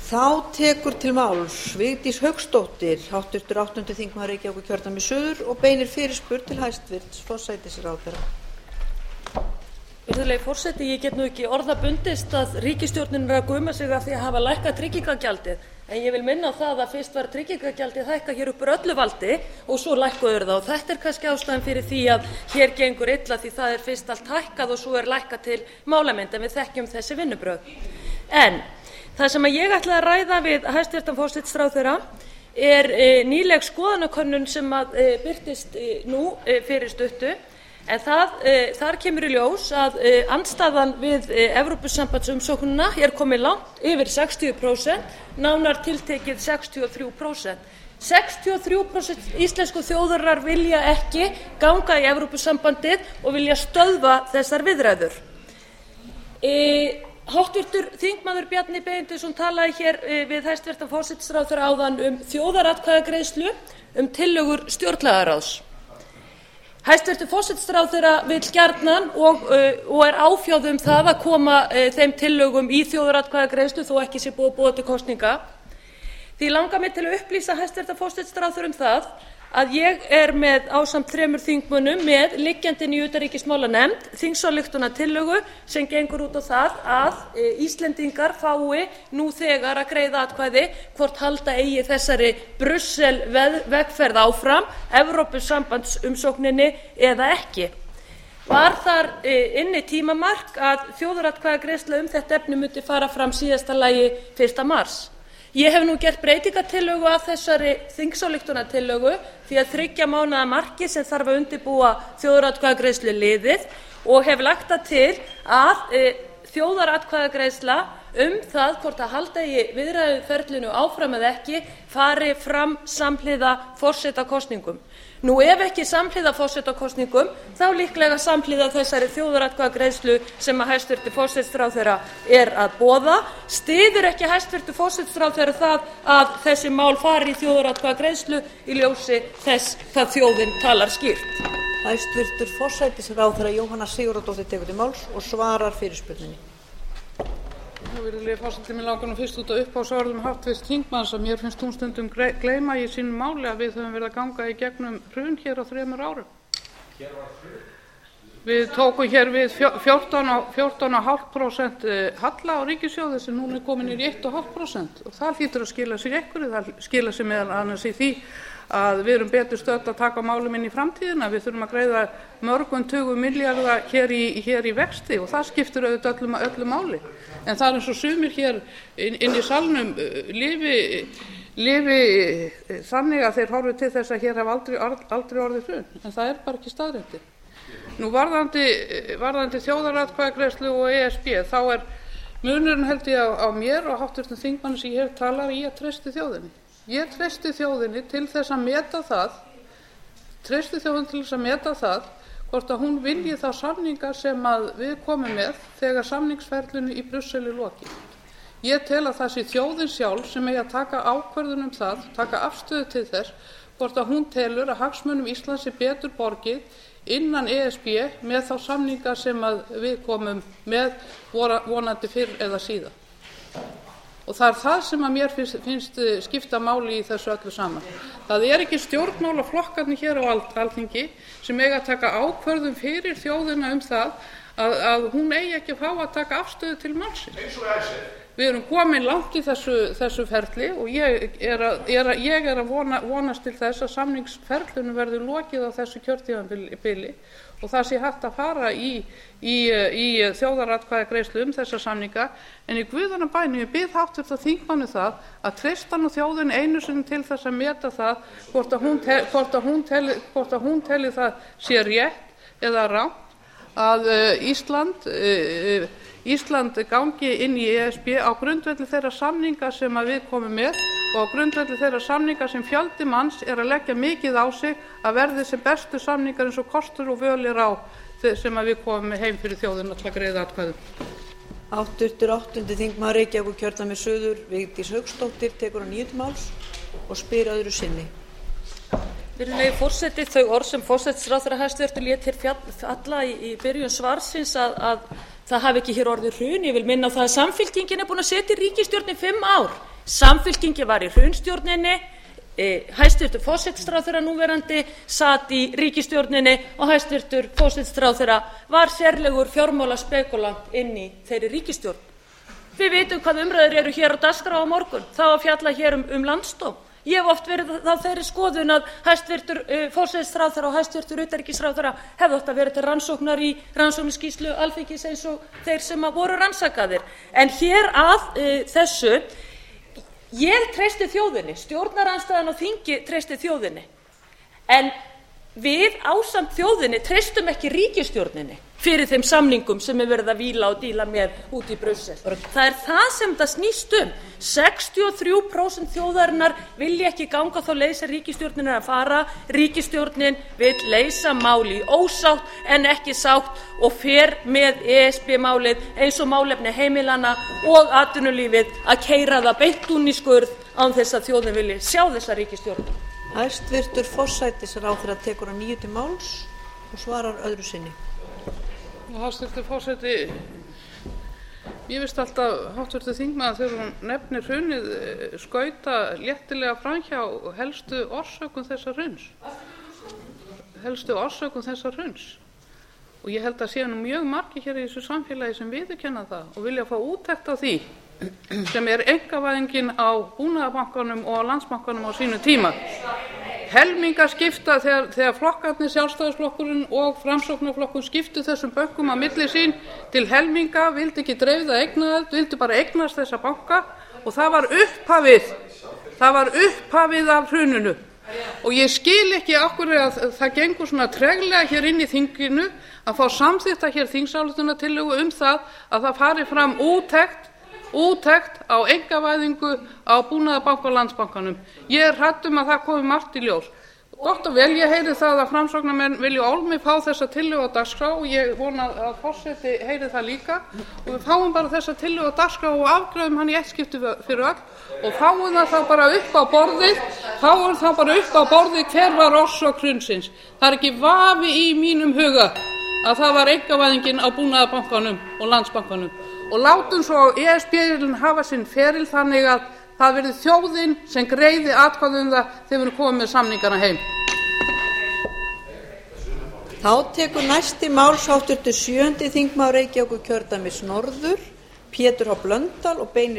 Þá tekur til máls Vigdís Hauksdóttir, háttvirtur 8. þingmaður Reykjavíkurkjördæmis suður og beinir fyrirspurn til hæstvirts forsætisráðherra. Virðulegi forseti, ég get nú ekki orða bundist að ríkisstjórnin er að guma sig af því að hafa lækkað tryggingagjaldið. En ég vil minna á það að fyrst var tryggingagjaldið hækkað hér upp úr öllu valdi og svo lækkuðu það. Og þetta er kannski ástæðan fyrir því að hér gengur illa því það er fyrst allt hækkað og svo er lækkað til málamynda. En við þekkjum þessi vinnubrögð. En það sem ég ætla að ræða við hæstvirtan forsætisráðherra er nýleg skoðanakönnun sem birtist nú fyrir stuttu. En þar kemur í ljós að andstaðan við Evrópusambandsumsóknina er komin langt yfir 60%, nánar tiltekið 63%. 63% íslensku þjóðarinnar vilja ekki ganga í Evrópusambandið og vilja stöðva þessar viðræður. Háttvirtur þingmaður Bjarni Benediktsson talaði hér við hæstvirtan forsætisráðherra áðan þjóðaratkvæðagreiðslu tillögur stjórnlagaráðs. Hæstvirtur forsætisráðherra vill gjarnan og er áfjáð það að koma þeim tillögum í þjóðaratkvæðagreiðslu þó ekki sé búið að boða til kosninga. Því langar mig til að upplýsa hæstvirtan forsætisráðherra það að ég er með ásamt 3 þingmönnum með liggjandi í utanríkismálanefnd þingsályktunartillögu sem gengur út á það að Íslendingar fái nú þegar að greiða atkvæði hvort halda eigi þessari Brussel vegferð áfram, Evrópusambandsumsókninni eða ekki. Var þar inni tímamark að þjóðaratkvæðagreiðsla þetta efni myndi fara fram síðasta lagi 1. mars. Ég hef nú gert breytingartillögu að þessari þingsályktunartillögu því að 3 mánaða markið sem þarf að undirbúa þjóðaratkvæðagreiðslu liðið og hef lagt það til að þjóðaratkvæðagreiðsla það hvort að halda í viðræðuferlinu áfram eða ekki fari fram samhliða forsetakosningum. Nú ef ekki samhliða forsetakosningum þá líklega samhliða þessari þjóðaratkvæðagreiðslu sem að hæstvirtur forsætisráðherra er að boða. Styður ekki hæstvirtur forsætisráðherra það að þessi mál fari í þjóðaratkvæðagreiðslu í ljósi þess hvað þjóðin talar skýrt? Hæstvirtur forsætisráðherra Jóhanna Sigurðardóttir tekur til máls og svarar fyrirspurninni. Virðulegi forseti, mig langar nú fyrst út af upphafsorðum háttvirts þingmanns að mér finnst hún stundum gleyma í sínu máli að við höfum verið að ganga í gegnum hrun hér á 3 árum. Við tókum hér við 14,5% halla á ríkissjóði sem núna er komin í 1,5% og það hlýtur að skila sér einhverju, það skila sér meðal annars í því að við erum betur stödd að taka málum inn í framtíðina. Við þurfum að greiða mörgum tugum milljarða hér í vexti og það skiptir auðvitað öllu máli. En það er eins og sumir hér inn í salnum lifi þannig að þeir horfi til þess að hér hafa aldrei orðið hrun, en það er bara ekki staðreyndin. Nú varðandi þjóðaratkvæðagreiðslu og ESB, þá er munurinn held ég á mér og háttvirtum þingmanni sem ég hef talað ég treysti þjóðinni. Ég treysti þjóðinni til þess að meta það, hvort að hún vilji þá samninga sem að við komum með þegar samningsferlinu í Brussel er lokið. Ég tel að það sé þjóðin sjálf sem eigi að taka ákvörðun það, taka afstöðu til þess, hvort að hún telur að hagsmunum Íslands sé betur borgið innan ESB með þá samninga sem að við komum með vonandi fyrr eða síðar. Og það er það sem að mér finnst skipta máli í þessu öllu saman. Það er ekki stjórnmálaflokkarnir hér á Alþingi sem eiga að taka ákvörðun fyrir þjóðina það að hún eigi ekki að fá að taka afstöðu til málsins. Við erum komin langt í þessu ferli og ég er að vonast til þess að samningsferlinu verði lokið á þessu kjörtímabili og það sé hægt að fara í þjóðaratkvæðagreiðslu þessa samninga. En í guðanna bænum ég bið háttvirta þingmanni það að treysta nú þjóðinni einu sinni til þess að meta það hvort að hún telji það sé rétt eða rangt að Ísland gangi inn í ESB á grundvelli þeirra samninga sem að við komum með og á grundvelli þeirra samninga sem fjöldi manns er að leggja mikið á sig að verði sem bestu samningar eins og kostur og völ á sem að við komum með heim fyrir þjóðina til að greiða atkvæðum. Háttvirtur 8. þingmaður Reykjavíkurkjördæmis suður Vigdís Hauksdóttir tekur á nýju til máls og spyr öðru sinni. Virðulegi forseti, þau orð sem forsætisráðherra hæstvirtur lét hér falla í byrjun svarsins að það hafi ekki hér orðið hrun. Ég vil minna á það að Samfylkingin er búin að setja í ríkisstjórn í 5 ár. Samfylkingin var í hrunstjórninni, hæstvirtur forsætisráðherra núverandi sat í ríkisstjórninni og hæstvirtur forsætisráðherra var sérlegur fjármálaspekúlant inn í þeirri ríkisstjórn. Við vitum hvað umræður eru hér á dagskrá á morgun. Það að fjalla hér landsdóm. Ég hef oft verið á þeirri skoðun að hæstvirtur forsætisráðherra og hæstvirtur utanríkisráðherra hefðu átt að vera til rannsóknar í rannsóknarskýrslu Alþingis eins og þeir sem voru rannsakaðir. En hér að þessu, ég treysti þjóðinni, stjórnarandstaðan á þingi treysti þjóðinni, en við ásamt þjóðinni treystum ekki ríkisstjórninni fyrir þeim samningum sem verið að víla og díla með út í Brussel. Það það sem það snýst 63% þjóðarinnar vilja ekki ganga þá leið sem ríkisstjórnin að fara. Ríkisstjórnin vill leysa mál í ósátt en ekki sátt og fer með ESB-málið eins og málefni heimilanna og atvinnulífið að keyra það beint út í skurð án þess að þjóðin vilji sjá þessa ríkisstjórn. Hæstvirtur forsætisráðherra tekur að nýju til máls og svarar öðru sinni. Hæstvirtur forseti, ég veist alltaf háttvirtur þingmaður þegar hún nefnir hrunið skauta léttilega framhjá helstu orsökum þessa hruns. Og ég held að séu mjög margir hér í þessu samfélagi sem viðurkenna það og vilja fá úttekt á því sem einkavæðingin á Búnaðarbankanum og á Landsbankanum á sínu tíma. Helmingaskipta þegar flokkarnir, Sjálfstæðisflokkurinn og Framsóknarflokkurinn skiptu þessum bönkum á milli sín til helminga, vildi ekki dreifða eignarhald, vildi bara eignast þessa banka og það var upphafið af hruninu. Og ég skil ekki af hverju að það gengur svona treglega hér inn í þinginu að fá samþykkta hér þingsályktunartillögu það að það fari fram úttekt á einkavæðingu á Búnaðarbanka og Landsbankanum. Ég hrædd að það komi margt í ljós. Gott og vel, ég heyri það að Framsóknarmenn vilja ólmi fá þessa tillögu á dagskrá og ég vona að forseti heyri það líka og við fáum bara þessa tillögu á dagskrá og afgreiðum hann í eitt skipti fyrir öll og fáum það þá bara upp á borðið hver var orsök hrunsins. Það er ekki vafi í mínum huga að það var einkavæðingin á Búnaðarbankanum og Landsbankanum. Og látum svo ESB-inn hafa sinn feril þannig að það verði þjóðin sem greiði atkvæði það þegar við komum með samningana heim. Þá tekur næsti máls háttvirtur 7. þingmaður Reykjavíkurkjördæmis norður, Pétur H. Blöndal, og beinir